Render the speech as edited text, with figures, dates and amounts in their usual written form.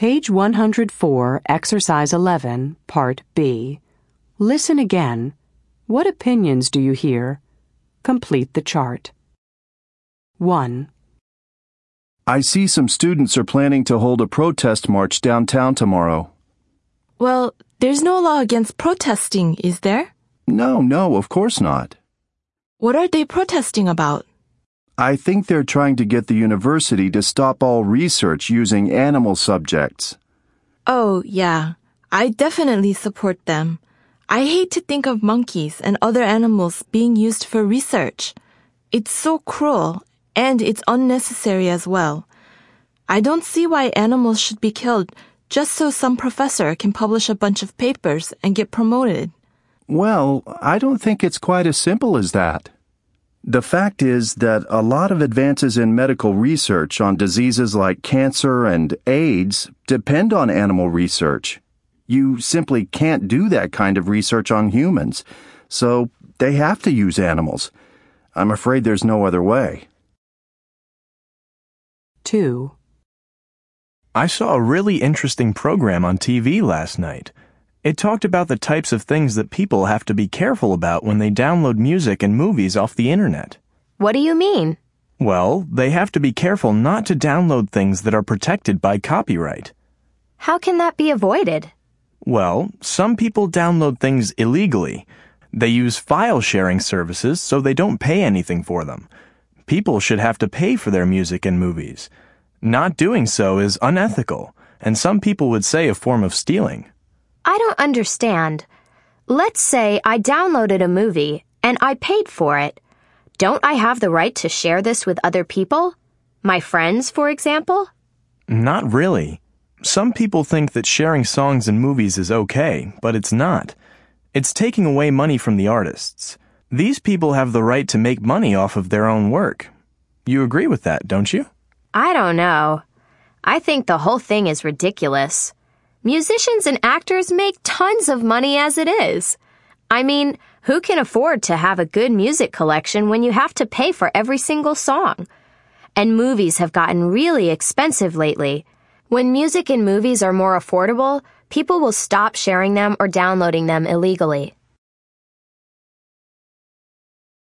Page 104, Exercise 11, Part B. Listen again. What opinions do you hear? Complete the chart. 1. I see some students are planning to hold a protest march downtown tomorrow. Well, there's no law against protesting, is there? No, of course not. What are they protesting about? I think they're trying to get the university to stop all research using animal subjects. Oh, yeah. I definitely support them. I hate to think of monkeys and other animals being used for research. It's so cruel, and it's unnecessary as well. I don't see why animals should be killed just so some professor can publish a bunch of papers and get promoted. Well, I don't think it's quite as simple as that. The fact is that a lot of advances in medical research on diseases like cancer and AIDS depend on animal research. You simply can't do that kind of research on humans, so they have to use animals. I'm afraid there's no other way. 2. I saw a really interesting program on TV last night. It talked about the types of things that people have to be careful about when they download music and movies off the internet. What do you mean? Well, they have to be careful not to download things that are protected by copyright. How can that be avoided? Well, some people download things illegally. They use file sharing services so they don't pay anything for them. People should have to pay for their music and movies. Not doing so is unethical, and some people would say a form of stealing. I don't understand. Let's say I downloaded a movie and I paid for it. Don't I have the right to share this with other people? My friends, for example? Not really. Some people think that sharing songs and movies is okay, but it's not. It's taking away money from the artists. These people have the right to make money off of their own work. You agree with that, don't you? I don't know. I think the whole thing is ridiculous. Musicians and actors make tons of money as it is. I mean, who can afford to have a good music collection when you have to pay for every single song? And movies have gotten really expensive lately. When music and movies are more affordable, people will stop sharing them or downloading them illegally.